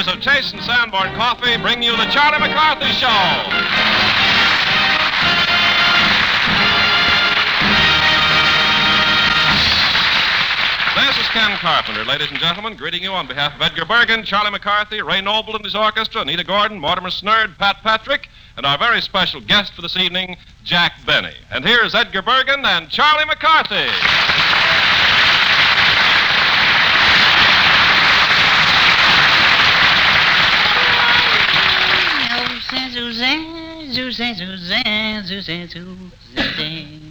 makers of Chase and Sanborn Coffee bring you the Charlie McCarthy Show. This is Ken Carpenter, ladies and gentlemen, greeting you on behalf of Edgar Bergen, Charlie McCarthy, Ray Noble and his orchestra, Anita Gordon, Mortimer Snerd, Pat Patrick, and our very special guest for this evening, Jack Benny. And here's Edgar Bergen and Charlie McCarthy. Suzanne, Suzanne, Suzanne, Suzanne, Suzanne,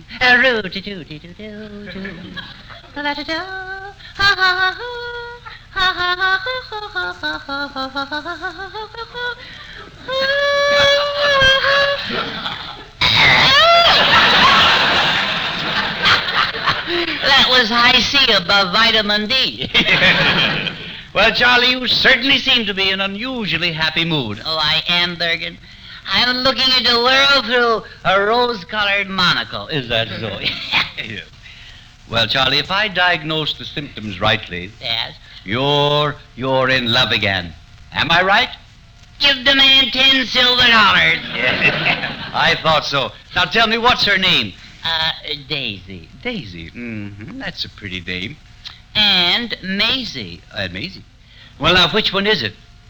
That was high C above vitamin D. Well, Charlie, you certainly seem to be in an unusually happy mood. Oh, I am, Bergen. I'm looking at the world through a rose-colored monocle. Is that so? Yeah. Well, Charlie, if I diagnose the symptoms rightly, Yes. you're in love again. Am I right? Give the man 10 silver dollars. I thought so. Now tell me, what's her name? Daisy. Daisy. Mm-hmm. That's a pretty name. And Maisie. Maisie. Well, now, which one is it?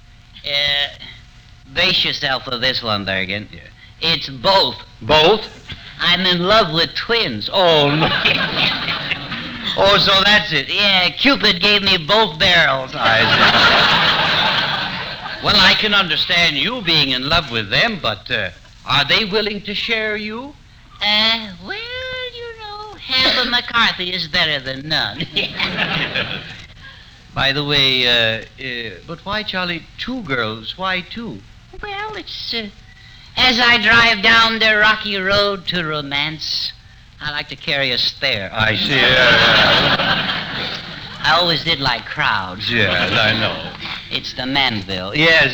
Brace yourself for this one, Bergen. Yeah. It's both. Both? I'm in love with twins. Oh, no. Oh, so that's it. Yeah, Cupid gave me both barrels. Well, I can understand you being in love with them, but are they willing to share you? Well, you know, half of McCarthy is better than none. By the way, but why, Charlie, two girls? Why two? Well, it's, as I drive down the rocky road to romance, I like to carry a spare. I see. I always did like crowds. Yes, I know. It's the Manville. Yes.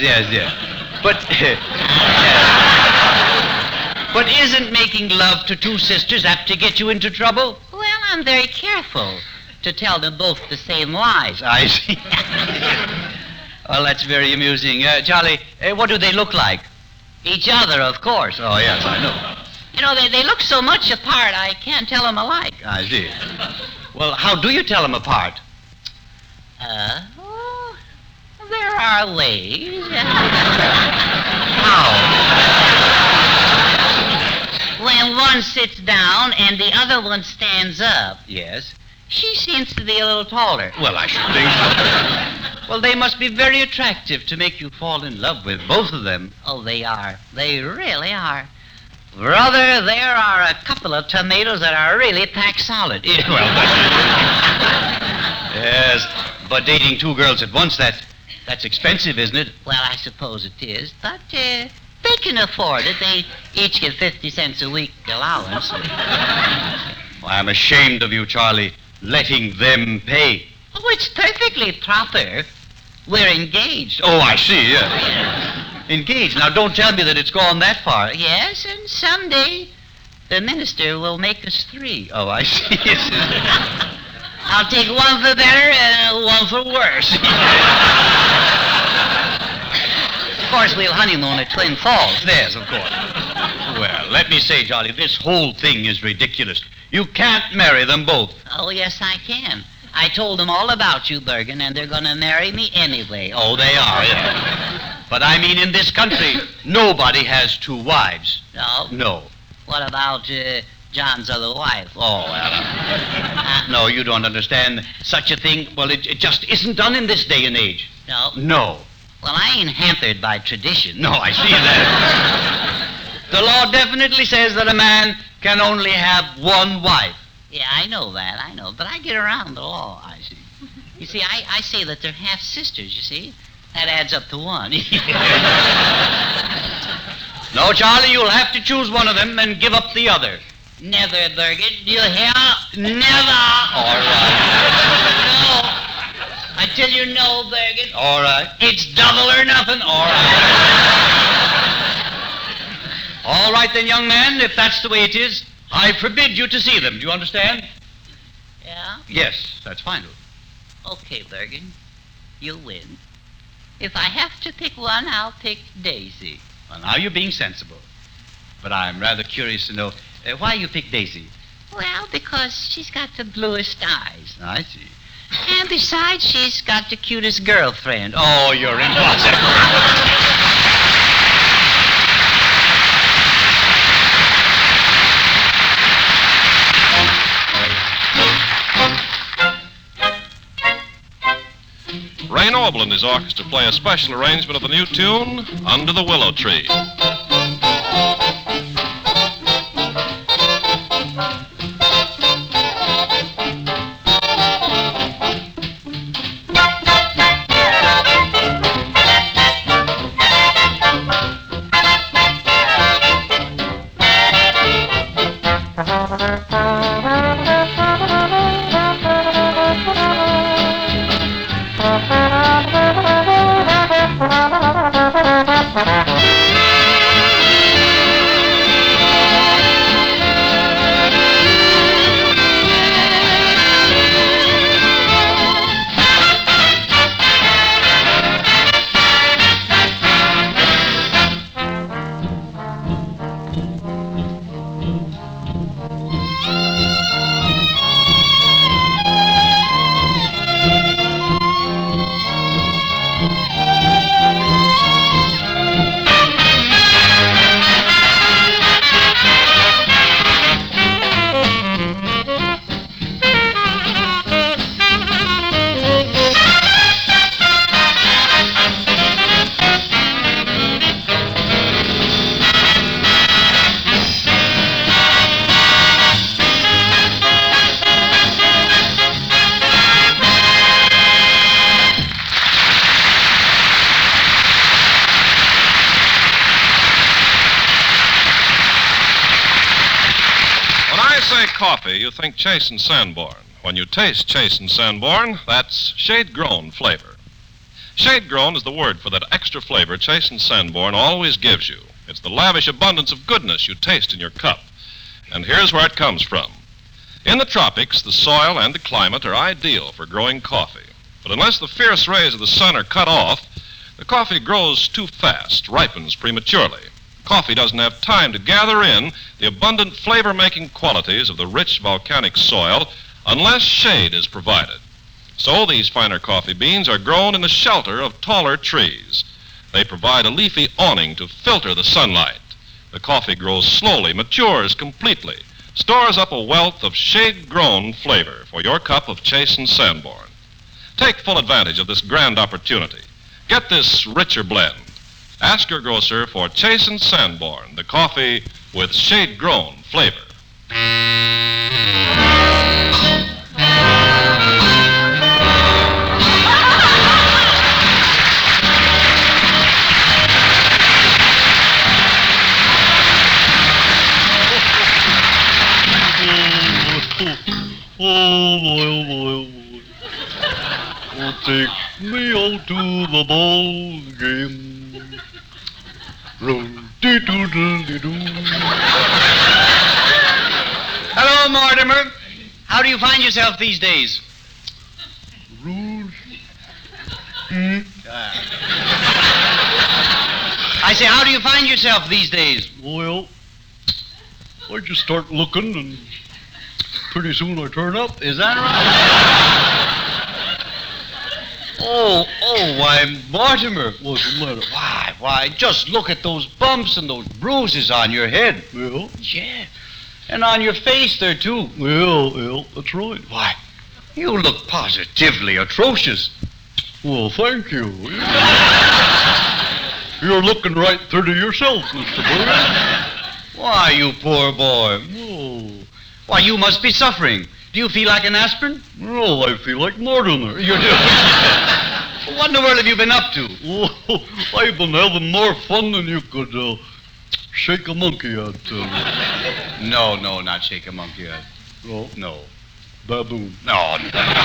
But isn't making love to two sisters apt to get you into trouble? Well, I'm very careful to tell them both the same lies. I see. Well, that's very amusing. Charlie, what do they look like? Each other, of course. Oh, yes, I know. You know, they look so much apart, I can't tell them alike. I see. Well, how do you tell them apart? There are ways. How? When one sits down and the other one stands up, Yes. she seems to be a little taller. Well, I should think so. Well, they must be very attractive to make you fall in love with both of them. Oh, they are. They really are. Brother, there are a couple of tomatoes that are really packed solid. Yes, but dating two girls at once, that's expensive, isn't it? Well, I suppose it is, but they can afford it. They each get 50 cents a week allowance. Well, I'm ashamed of you, Charlie, letting them pay. Oh, it's perfectly proper. We're engaged. Oh, I see, yeah. Engaged. Now, don't tell me that it's gone that far. Yes, and someday the minister will make us 3. Oh, I see. I'll take one for better and one for worse. Of course, we'll honeymoon at Twin Falls. Yes, of course. Well, let me say, Charlie, this whole thing is ridiculous. You can't marry them both. Oh, yes, I can. I told them all about you, Bergen, and they're going to marry me anyway. Oh, they are, yeah. But I mean, in this country, nobody has 2 wives. No? No. What about John's other wife? Oh, well. No, you don't understand. Such a thing, well, it just isn't done in this day and age. No? No. Well, I ain't hampered by tradition. No, I see that. The law definitely says that a man can only have 1 wife. Yeah, I know that, but I get around the law, I see. You see, I say that they're half sisters, you see. That adds up to 1. No, Charlie, you'll have to choose one of them and give up the other. Never, Bergen. Do you hear? Never. All right. No. I tell you no, Bergen. All right. It's double or nothing. All right. All right, then, young man, if that's the way it is, I forbid you to see them. Do you understand? Yeah? Yes, that's fine. Okay, Bergen. You win. If I have to pick one, I'll pick Daisy. Well, now you're being sensible. But I'm rather curious to know why you picked Daisy. Well, because she's got the bluest eyes. I see. And besides, she's got the cutest girlfriend. Oh, you're impossible. Ray Noble and his orchestra play a special arrangement of the new tune, Under the Willow Tree. Coffee, you think Chase and Sanborn. When you taste Chase and Sanborn, that's shade-grown flavor. Shade-grown is the word for that extra flavor Chase and Sanborn always gives you. It's the lavish abundance of goodness you taste in your cup. And here's where it comes from. In the tropics, the soil and the climate are ideal for growing coffee. But unless the fierce rays of the sun are cut off, the coffee grows too fast, ripens prematurely. Coffee doesn't have time to gather in the abundant flavor-making qualities of the rich volcanic soil unless shade is provided. So these finer coffee beans are grown in the shelter of taller trees. They provide a leafy awning to filter the sunlight. The coffee grows slowly, matures completely, stores up a wealth of shade-grown flavor for your cup of Chase and Sanborn. Take full advantage of this grand opportunity. Get this richer blend. Ask your grocer for Chase and Sanborn, the coffee with shade-grown flavor. Oh, take me out to the ball game. Hello, Mortimer. How do you find yourself these days? Rouge. I say, how do you find yourself these days? Well, I just start looking and pretty soon I turn up. Is that right? Why, Mortimer. What's the matter? Why, just look at those bumps and those bruises on your head. Well, Yeah. And on your face there, too. well, that's right. Why, you look positively atrocious. Well, thank you. You're looking right through to yourself, Mr. Burns. Why, you poor boy. Oh, Why, you must be suffering. Do you feel like an aspirin? well, I feel like Mortimer. You do. What in the world have you been up to? Oh, I've been having more fun than you could shake a monkey at. No, not shake a monkey head. Oh, No. baboon. No.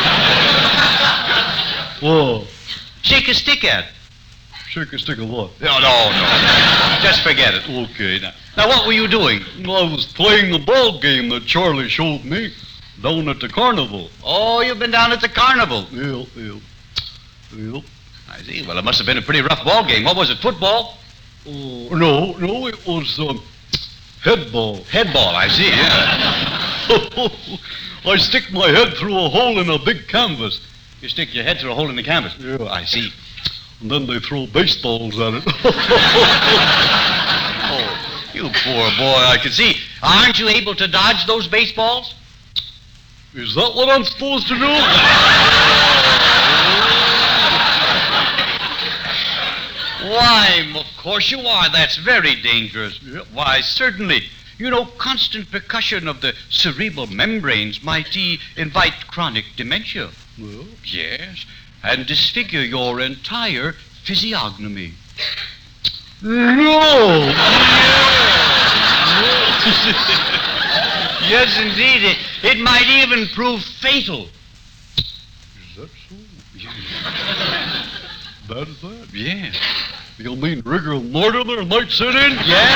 Whoa, Shake a stick at. shake a stick of what? No. Just forget it. Okay. Now, what were you doing? I was playing a ball game that Charlie showed me down at the carnival. Oh, you've been down at the carnival. Yeah. I see. Well, it must have been a pretty rough ball game. What was it, football? Oh, no, it was head ball. Head ball, I see, yeah. I stick my head through a hole in a big canvas. You stick your head through a hole in the canvas. Yeah. I see. And then they throw baseballs at it. Oh, you poor boy, I can see. Aren't you able to dodge those baseballs? Is that what I'm supposed to do? Why, of course you are. That's very dangerous. Why, certainly. You know, constant percussion of the cerebral membranes might invite chronic dementia. Well, Yes, and disfigure your entire physiognomy. no! Yes, indeed. It might even prove fatal. Is that so? Bad as that? Yeah. You mean rigor mortis might set in?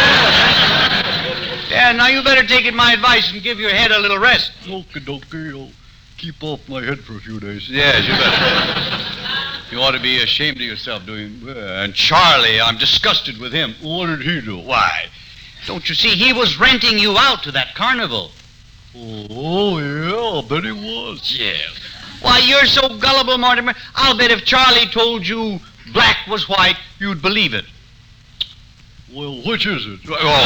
Yeah, now you better take it my advice and give your head a little rest. Okie dokie, I'll keep off my head for a few days. Yes, you better. You ought to be ashamed of yourself doing. And Charlie, I'm disgusted with him. What did he do? Why? Don't you see, he was renting you out to that carnival. Oh, yeah, I bet he was. Yeah. Why, you're so gullible, Mortimer. I'll bet if Charlie told you black was white, you'd believe it. Well, which is it?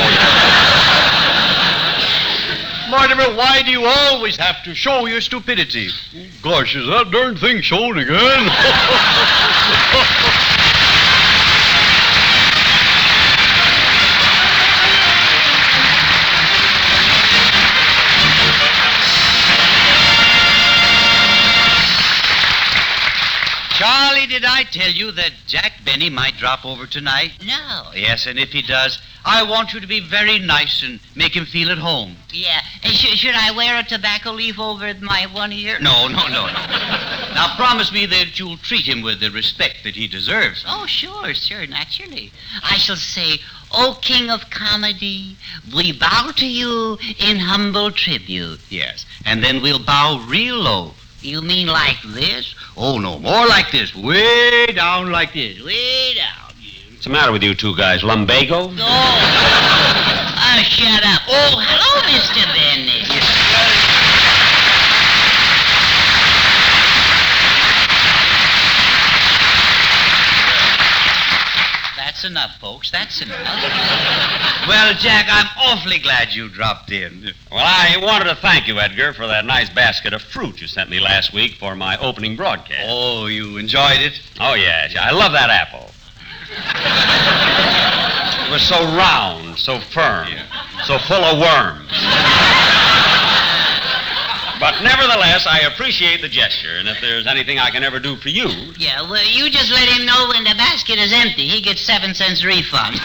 Mortimer, why do you always have to show your stupidity? Gosh, is that darn thing showing again? Charlie, did I tell you that Jack Benny might drop over tonight? No. Yes, and if he does, I want you to be very nice and make him feel at home. Yeah. Should I wear a tobacco leaf over my one ear? No. Now, promise me that you'll treat him with the respect that he deserves. Oh, sure, naturally. I shall say, O King of Comedy, we bow to you in humble tribute. Yes, and then we'll bow real low. You mean like this? Oh, no, more like this. Way down like this. Way down. What's the matter with you two guys? Lumbago? Oh, shut up. Oh, hello, Mr. Benny. That's enough, folks. That's enough. Well, Jack, I'm awfully glad you dropped in. Well, I wanted to thank you, Edgar, for that nice basket of fruit you sent me last week for my opening broadcast. Oh, you enjoyed it? Oh, yes. I love that apple. It was so round, so firm, so full of worms. But nevertheless, I appreciate the gesture, and if there's anything I can ever do for you... Yeah, well, you just let him know when the basket is empty. He gets 7 cents refund.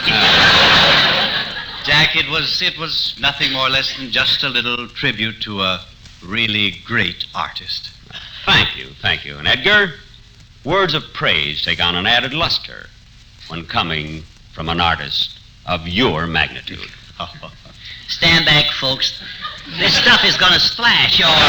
Jack, it was nothing more or less than just a little tribute to a really great artist. Thank you. And Edgar, words of praise take on an added luster when coming from an artist of your magnitude. Stand back, folks. This stuff is going to splash. All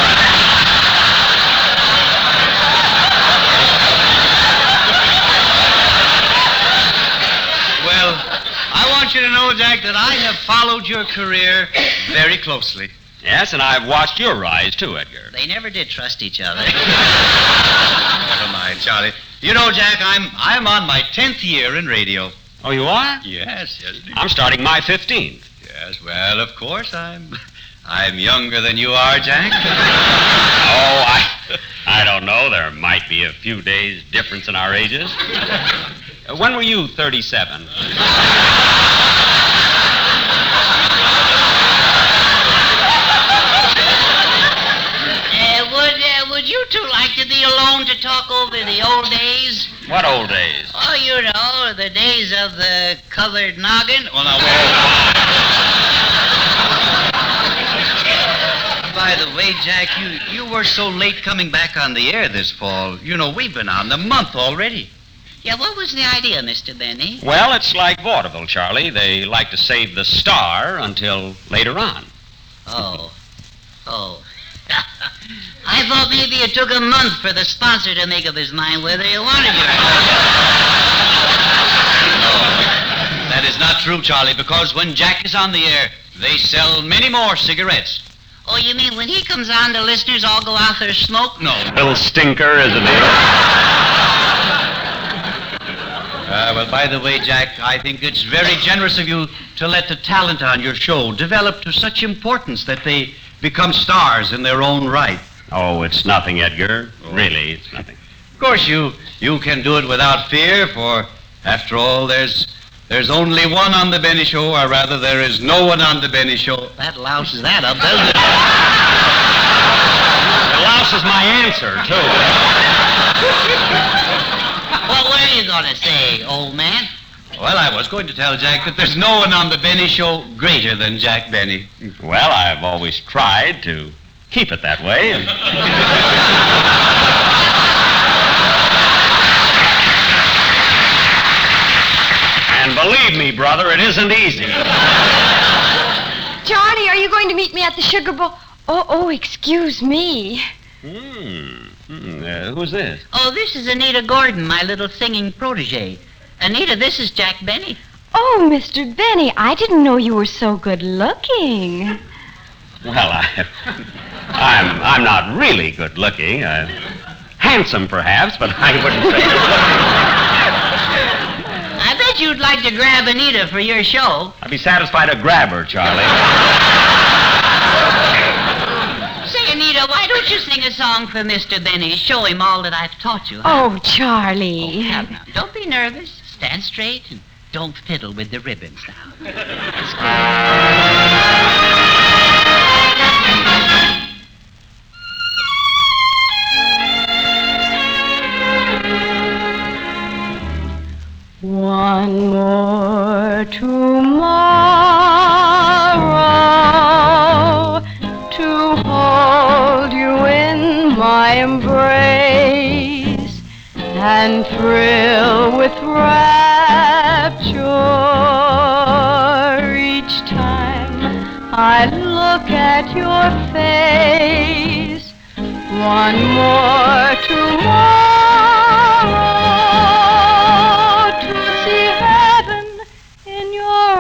Well, I want you to know, Jack, that I have followed your career very closely. Yes, and I've watched your rise, too, Edgar. They never did trust each other. Never mind, Charlie. You know, Jack, I'm on my 10th year in radio. Oh, you are? Yes, indeed. I'm starting my 15th. Yes, well, of course, I'm younger than you are, Jack. Oh, I don't know. There might be a few days difference in our ages. When were you 37? Would you two like to be alone to talk over the old days? What old days? Oh, you know, the days of the colored noggin. Well, now, by the way, Jack, you were so late coming back on the air this fall. You know, we've been on the month already. Yeah, what was the idea, Mr. Benny? Well, it's like vaudeville, Charlie. They like to save the star until later on. Oh. I thought maybe it took a month for the sponsor to make up his mind whether he wanted you or not. That is not true, Charlie, because when Jack is on the air, they sell many more cigarettes. Oh, you mean when he comes on, the listeners all go out there smoke? No. Little stinker, isn't he? Well, by the way, Jack, I think it's very generous of you to let the talent on your show develop to such importance that they become stars in their own right. Oh, it's nothing, Edgar. Really, it's nothing. Of course, you can do it without fear, for, after all, there's only one on the Benny Show, or rather, there is no one on the Benny Show. That louses that up, doesn't it? It louses my answer, too. What were you going to say, old man? Well, I was going to tell Jack that there's no one on the Benny Show greater than Jack Benny. Well, I've always tried to keep it that way. And believe me, brother, it isn't easy. Charlie, are you going to meet me at the Sugar Bowl? Oh, excuse me. Who's this? Oh, this is Anita Gordon, my little singing protege. Anita, this is Jack Benny. Oh, Mr. Benny, I didn't know you were so good looking. Well, I'm not really good looking. Handsome, perhaps, but I wouldn't say good I bet you'd like to grab Anita for your show. I'd be satisfied to grab her, Charlie. Say, Anita, why don't you sing a song for Mr. Benny? Show him all that I've taught you. Oh, Charlie. Now, don't be nervous. Stand straight and don't fiddle with the ribbons now. That's One more tomorrow to hold you in my embrace and thrill with rapture each time I look at your face. One more tomorrow to see heaven in your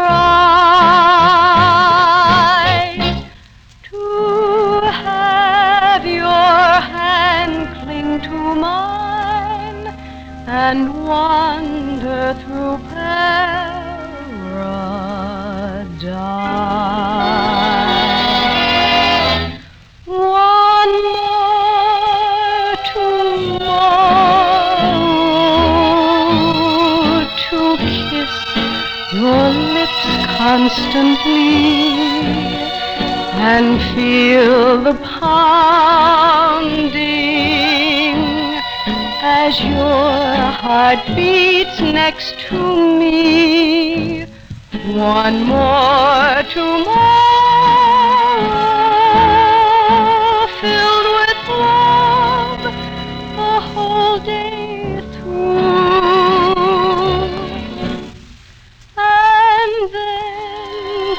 eyes, to have your hand cling to mine and wander through paradise. One more tomorrow to kiss your lips constantly and feel the pounding as your heart beats next to me. One more tomorrow filled with love the whole day through. And then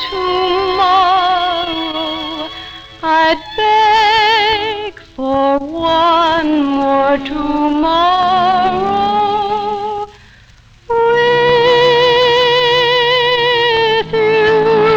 tomorrow I'd beg for one more tomorrow with you.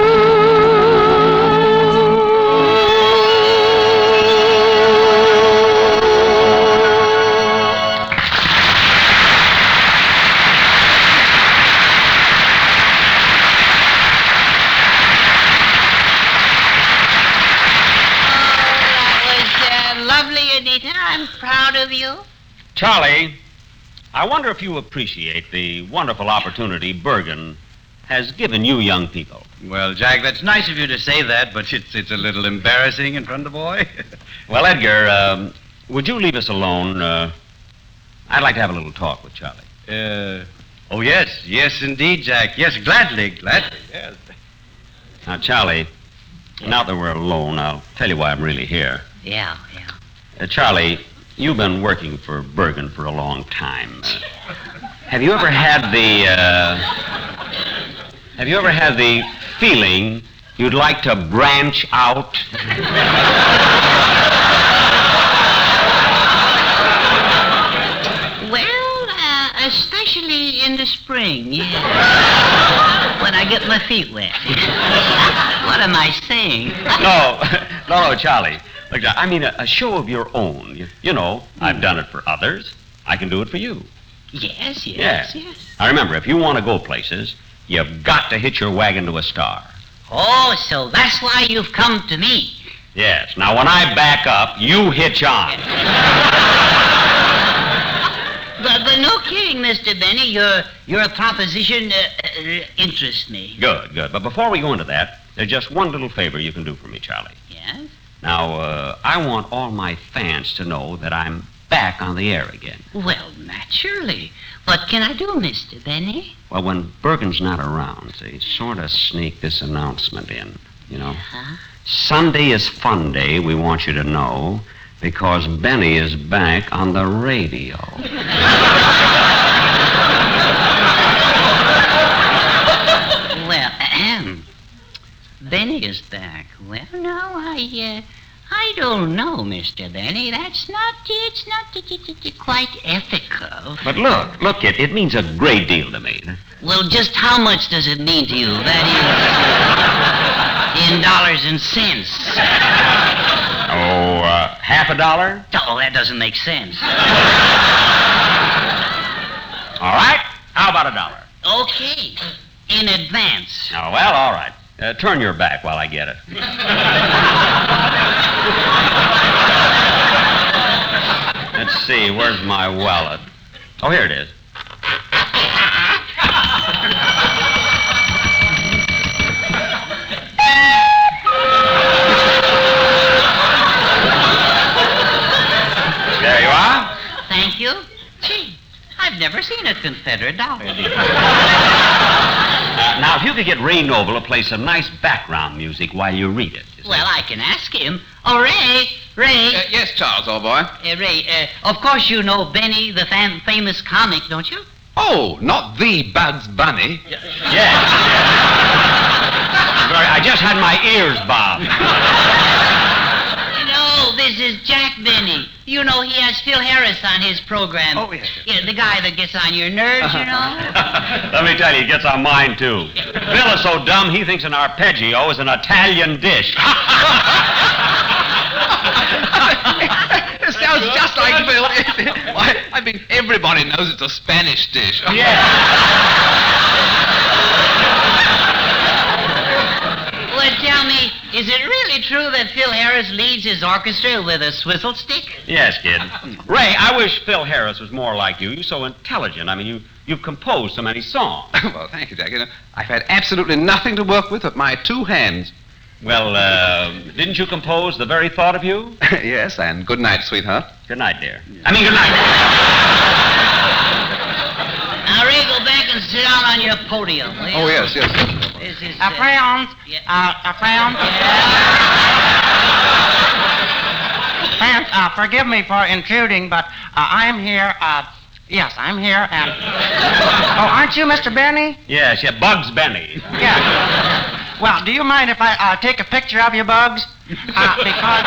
lovely, Anita. I'm proud of you. Charlie, I wonder if you appreciate the wonderful opportunity Bergen has given you young people. Well, Jack, that's nice of you to say that, but it's a little embarrassing in front of the boy. Well, Edgar, would you leave us alone? I'd like to have a little talk with Charlie. Oh, yes, indeed, Jack. Yes, gladly, yes. Now, Charlie, now that we're alone, I'll tell you why I'm really here. Yeah. Charlie, you've been working for Bergen for a long time. Have you ever had the feeling you'd like to branch out? get my feet wet. What am I saying? No, Charlie. Look, I mean, a show of your own. You know, I've done it for others. I can do it for you. Yes. Now, remember, if you want to go places, you've got to hitch your wagon to a star. Oh, so that's why you've come to me. Yes. Now, when I back up, you hitch on. But no kidding, Mr. Benny. Your proposition interests me. Good. But before we go into that, there's just one little favor you can do for me, Charlie. Yes? Now, I want all my fans to know that I'm back on the air again. Well, naturally. What can I do, Mr. Benny? Well, when Bergen's not around, they sort of sneak this announcement in, you know. Huh? Sunday is fun day, we want you to know, because Benny is back on the radio. Well, Benny is back. Well, no, I don't know, Mr. Benny. It's not quite ethical. But look, it means a great deal to me. Well, just how much does it mean to you? That is, in dollars and cents. Oh, $50? Oh, that doesn't make sense. All right, how about $1? Okay, in advance. Oh, well, all right. Turn your back while I get it. Let's see, where's my wallet? Oh, here it is. There you are. Thank you. Gee, I've never seen a Confederate dollar before. Now, if you could get Ray Noble to play some nice background music while you read it. Well, I can ask him. Oh, Ray. Yes, Charles, old boy. Ray, of course you know Benny, the famous comic, don't you? Oh, not the Bugs Bunny. Yes. I just had my ears bobbed. No, this is Jack Benny. You know, he has Phil Harris on his program. Oh, yes. Yeah, the guy that gets on your nerves, you know. Let me tell you, he gets on mine, too. Bill is so dumb, he thinks an arpeggio is an Italian dish. It sounds just like Bill. Why, I mean, everybody knows it's a Spanish dish. Well, tell me, is it really true that Phil Harris leads his orchestra with a swizzle stick? Yes, kid. Ray, I wish Phil Harris was more like you. You're so intelligent. I mean, you've composed so many songs. Well, thank you, Jack. You know, I've had absolutely nothing to work with but my two hands. Well, didn't you compose The Very Thought of You? Yes, and good night, sweetheart. Good night, dear. I mean, good night. Now, Ray, go back and sit down on your podium, will you? Oh, yes. This is... Crayons. Crayons. Crayons, forgive me for intruding, but I'm here, yes, I'm here, and... Oh, aren't you Mr. Benny? Yes, Bugs Benny. Yeah. Well, do you mind if I take a picture of you, Bugs? Because...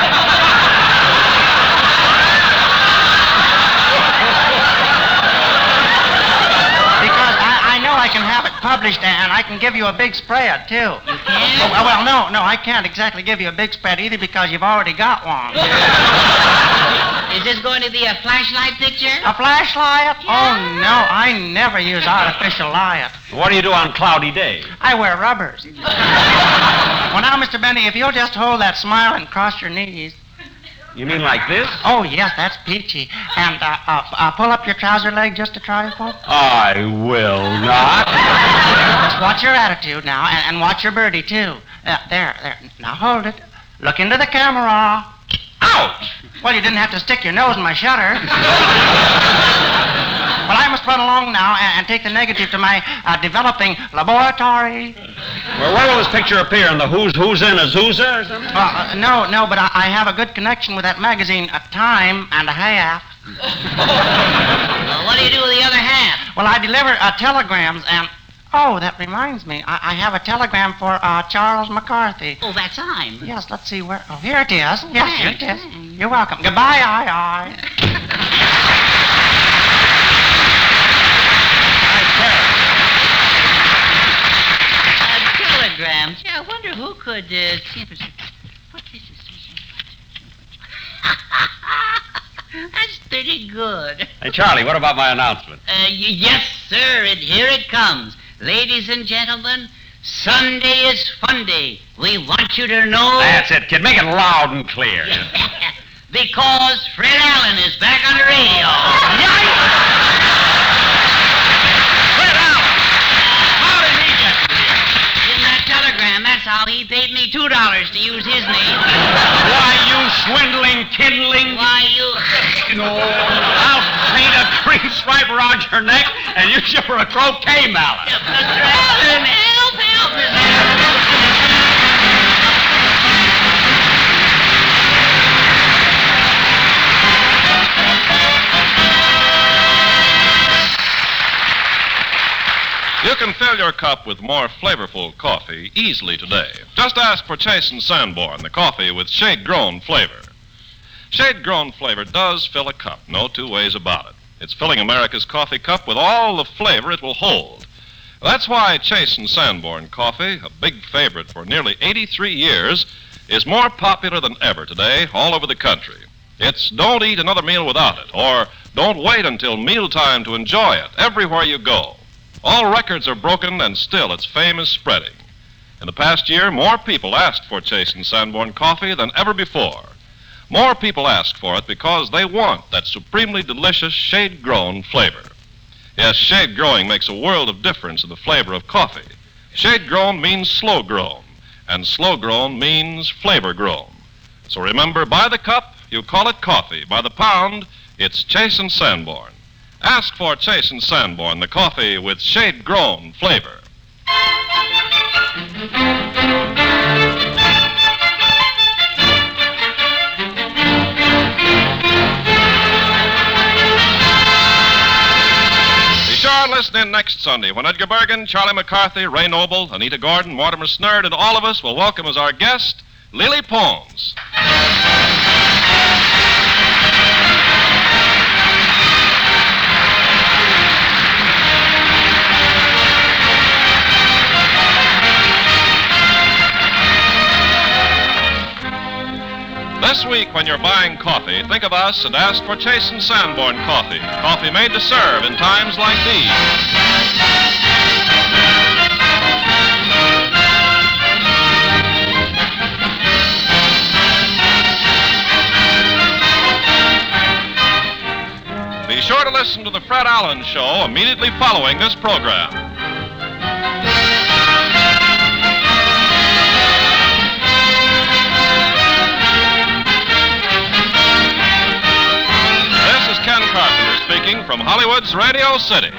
I know I can have it published, and I can give you a big spread, too. You can? Oh, well, no, I can't exactly give you a big spread either because you've already got one. Is this going to be a flashlight picture? A flashlight? Yeah. Oh, no, I never use artificial light. What do you do on cloudy days? I wear rubbers. Well, now, Mr. Benny, if you'll just hold that smile and cross your knees. You mean like this? Oh, yes, that's peachy. And pull up your trouser leg just a trifle. I will not. Just watch your attitude now, and watch your birdie, too. There. Now hold it. Look into the camera. Ouch! Well, you didn't have to stick your nose in my shutter. Well, I must run along now and take the negative to my developing laboratory. Well, where will this picture appear? In the Who's in Azusa or something? No, but I have a good connection with that magazine, Time and a Half. Well, what do you do with the other half? Well, I deliver telegrams and... Oh, that reminds me. I have a telegram for Charles McCarthy. Oh, that's time. Yes, let's see where... Oh, here it is. Yes, here it is. Thanks. You're welcome. Goodbye, aye. telegram. Gee, I wonder who could see if it's... What is this? That's pretty good. Hey, Charlie, what about my announcement? Yes, sir, and here it comes. Ladies and gentlemen, Sunday is fun day. We want you to know... That's it, kid. Make it loud and clear. Because Fred Allen is back on the radio. Fred Allen! How did he get here? In that telegram, that's how he paid me $2 to use his name. Why, you swindling kindling. Why, you... No, I'll paint a green stripe around your neck and use you for a croquet mallet. Mr. Allen, help, Mr. Allen. You can fill your cup with more flavorful coffee easily today. Just ask for Chase & Sanborn, the coffee with shade-grown flavor. Shade-grown flavor does fill a cup, no two ways about it. It's filling America's coffee cup with all the flavor it will hold. That's why Chase & Sanborn coffee, a big favorite for nearly 83 years, is more popular than ever today all over the country. It's don't eat another meal without it, or don't wait until mealtime to enjoy it everywhere you go. All records are broken, and still its fame is spreading. In the past year, more people asked for Chase & Sanborn coffee than ever before. More people ask for it because they want that supremely delicious shade-grown flavor. Yes, shade growing makes a world of difference in the flavor of coffee. Shade-grown means slow-grown, and slow-grown means flavor-grown. So remember, by the cup, you call it coffee. By the pound, it's Chase & Sanborn. Ask for Chase & Sanborn, the coffee with shade-grown flavor. Be sure and listen in next Sunday when Edgar Bergen, Charlie McCarthy, Ray Noble, Anita Gordon, Mortimer Snerd, and all of us will welcome as our guest Lily Pons. This week, when you're buying coffee, think of us and ask for Chase & Sanborn coffee. Coffee made to serve in times like these. Be sure to listen to the Fred Allen Show immediately following this program. Ken Carpenter speaking from Hollywood's Radio City.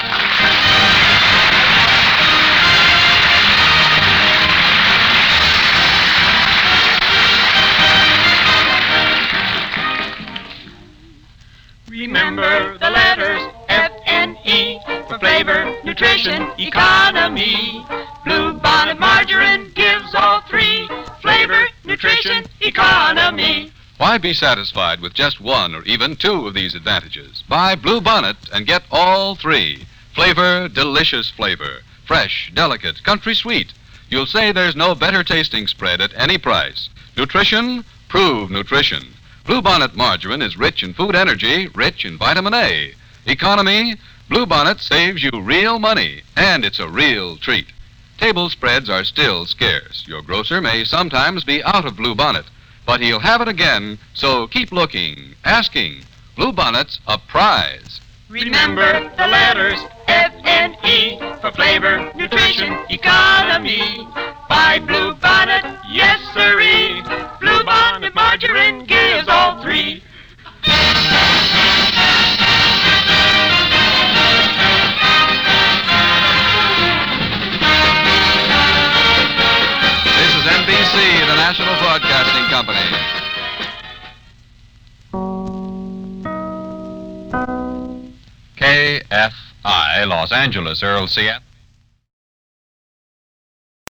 Remember the letters F-N-E for flavor, nutrition, economy. Blue Bonnet margarine gives all three: flavor, nutrition, economy. Why be satisfied with just one or even two of these advantages? Buy Blue Bonnet and get all three. Flavor, delicious flavor. Fresh, delicate, country sweet. You'll say there's no better tasting spread at any price. Nutrition, prove nutrition. Blue Bonnet margarine is rich in food energy, rich in vitamin A. Economy, Blue Bonnet saves you real money, and it's a real treat. Table spreads are still scarce. Your grocer may sometimes be out of Blue Bonnet, but he'll have it again, so keep looking, asking. Blue Bonnet's a prize. Remember the letters F-N-E for flavor, nutrition, economy. Buy Blue Bonnet, yes sirree. Blue Bonnet margarine gives all three. This is NBC, the National Broadcasting Company. KFI, Los Angeles, Earl C.